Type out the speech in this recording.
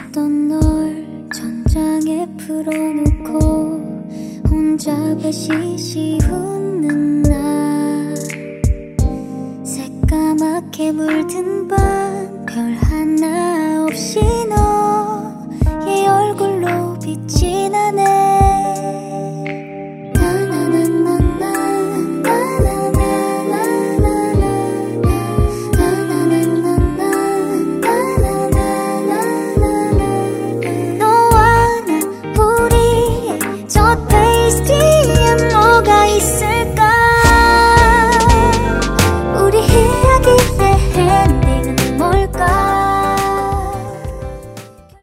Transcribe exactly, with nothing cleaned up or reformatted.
있었던 널 천장에 풀어놓고 혼자 배시시 웃는 나 새까맣게 물든 밤 별